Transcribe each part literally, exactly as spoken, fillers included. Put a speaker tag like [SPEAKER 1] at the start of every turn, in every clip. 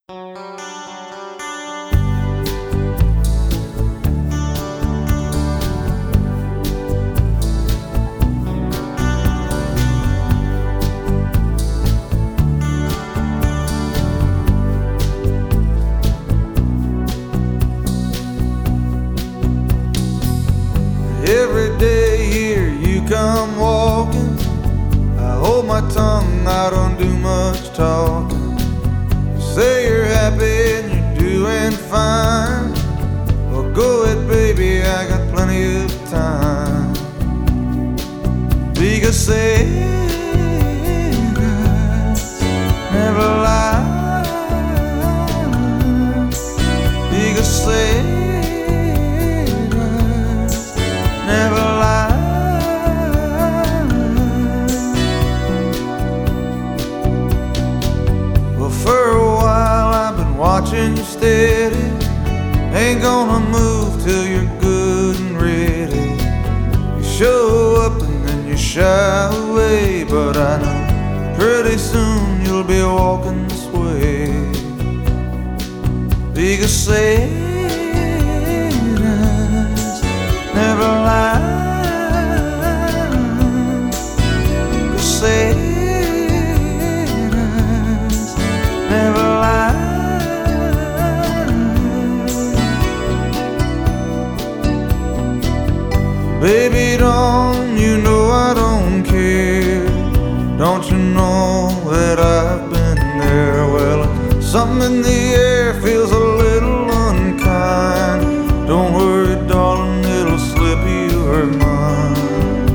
[SPEAKER 1] Every day here you come walking, I hold my tongue, I don't do much talking. You say you're happy and you're doing fine. Well, go ahead, baby, I got plenty of time. Because say never lie. Because say never lie. Well, for a while I've been watching you steady. Ain't gonna move till you're good and ready. You show up and then you shy away, but I know pretty soon you'll be walking this way. Because say never lie. Cause Satan's never lie. Baby, don't you know I don't care? Don't you know that I've been there? Well, something in the air feels a little unkind. Don't worry, darling, it'll slip, you are mine.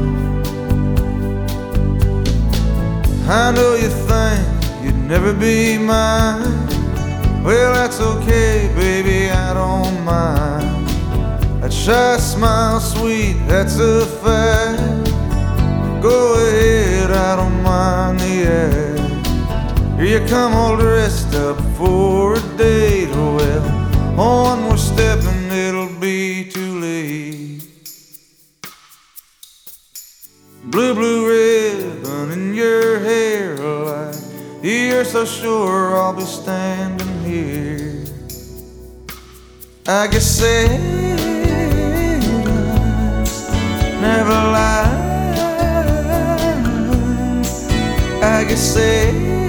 [SPEAKER 1] I know you think you'd never be mine. Well, that's okay, baby, I don't mind. That shy smile, sweet, that's a fact. Go ahead, I don't mind the act. Here you come all dressed up for a date. Oh, well, one more step and it'll be too late. Blue, blue ribbon in your hair, like you're so sure I'll be standing here. I guess Satan's never lie. I guess Satan's